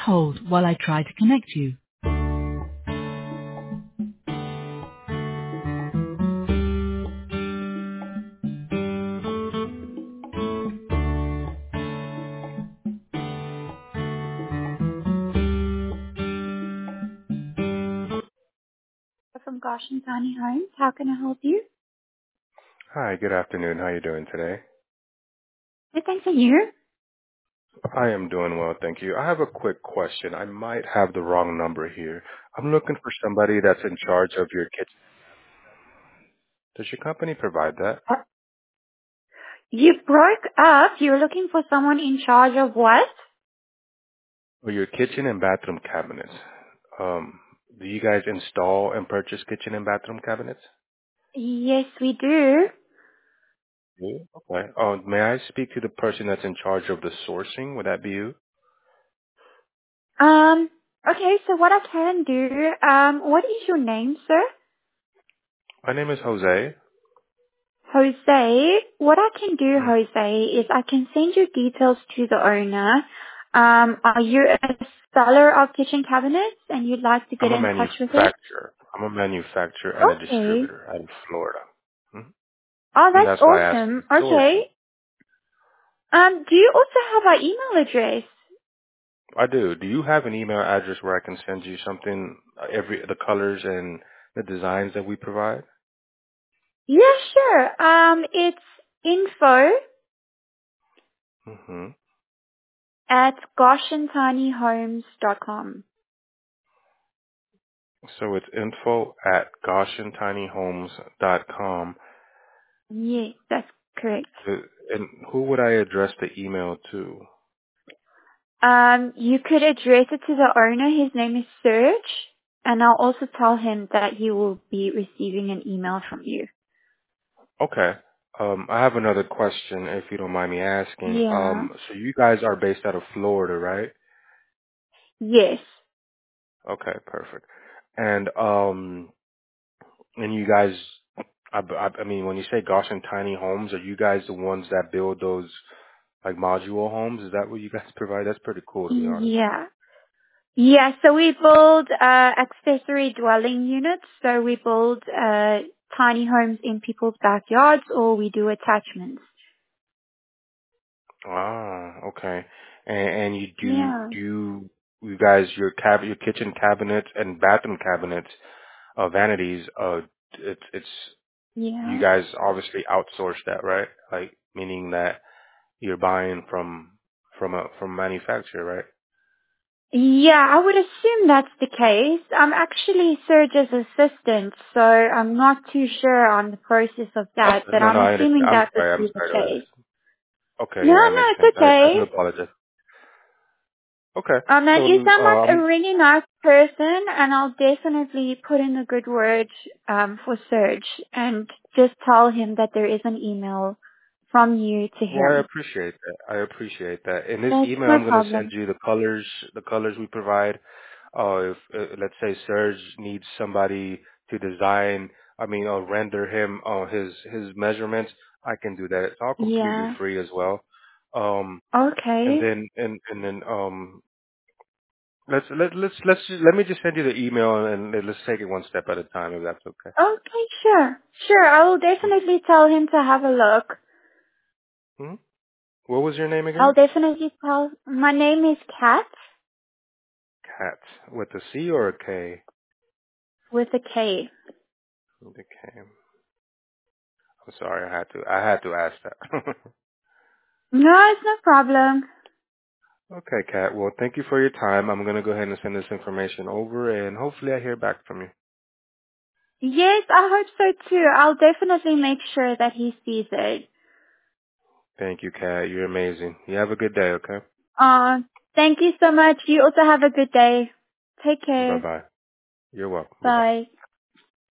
hold while I try to connect you. From Goshen Tiny Homes, how can I help you? Hi, good afternoon. How are you doing today? Good, thanks, and you? I am doing well, thank you. I have a quick question. I might have the wrong number here. I'm looking for somebody that's in charge of your kitchen. Does your company provide that? Uh, You broke up. You're looking for someone in charge of what? Or your kitchen and bathroom cabinets? Do you guys install and purchase kitchen and bathroom cabinets? Yes, we do. Yeah. Okay. Oh, may I speak to the person that's in charge of the sourcing? Would that be you? Um, okay, so what I can do, what is your name, sir? My name is Jose. Jose. What I can do, Mhm. Jose, is I can send your details to the owner. Are you a seller of kitchen cabinets and you'd like to get I'm a in touch with him? manufacturer. I'm a manufacturer and a Okay. distributor out of Florida. Mhm. Oh, And that's that's why I asked awesome. the sourcing. Okay. Do you also have our email address? I do. Do you have an email address where I can send you something, the colors and the designs that we provide? Yeah, sure. It's info hmm at goshentinyhomes.com. So it's info@goshentinyhomes.com. Yeah, that's correct. And who would I address the email to? You could address it to the owner. His name is Serge, and I'll also tell him that he will be receiving an email from you. Okay. I have another question, if you don't mind me asking. Yeah. So you guys are based out of Florida, right? Yes. Okay, perfect. And and you guys, I mean, when you say Gosh and Tiny Homes, are you guys the ones that build those like module homes? Is that what you guys provide? That's pretty cool, to be honest. Yeah. Yeah, so we build accessory dwelling units. So we build tiny homes in people's backyards, or we do attachments. Ah, okay. And you Yeah. you guys your kitchen cabinets and bathroom cabinets, vanities, it's you Yeah. guys obviously outsource that, right? Like meaning that you're buying from manufacturer, right? Yeah, I would assume that's the case. I'm actually Serge's assistant, so I'm not too sure on the process of that, Okay. but No, I'm no, I understand. assuming that would I'm be the sorry to case. ask. Okay, No, yeah, it no, makes sense. it's I do okay. apologize. Okay. You Well, sound like a really nice person, and I'll definitely put in a good word for Serge, and just tell him that there is an email from you to well, I him. appreciate that. I appreciate that. In this That's email, no I'm going to send problem. you the colors we provide. If let's say Serge needs somebody to design, I mean, render him his measurements, I can do that. It's all completely Yeah. free as well. Um, and Okay. then let me just send you the email and let's take it one step at a time if that's okay. Okay, sure. Sure, I will definitely tell him to have a look. Hmm? What was your name I'll again? definitely tell. My name is Kat Cat with a C or a K? with a K. With a K. I'm sorry, I had to ask that. No, it's no problem. Okay, Kat. Well, thank you for your time. I'm gonna go ahead and send this information over, and hopefully I hear back from you. Yes, I hope so too. I'll definitely make sure that he sees it. Thank you, Kat. You're amazing. You have a good day. Okay. Uh, Thank you so much. You also have a good day. Take Bye care. bye. You're welcome. Bye bye. Bye.